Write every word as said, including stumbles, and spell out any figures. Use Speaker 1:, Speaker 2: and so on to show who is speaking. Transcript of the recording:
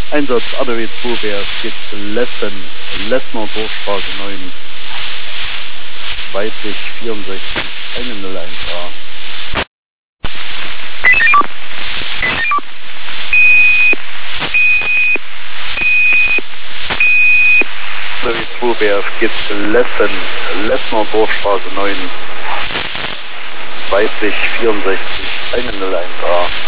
Speaker 1: Einsatz A D W zwei B F geht Lessen, Lessner Dorfstraße neun, Weidlich vierundsechzig, null eins A. A D W zwei B F geht Lessen, Lessner Dorfstraße neun, Weidlich vierundsechzig, null eins A.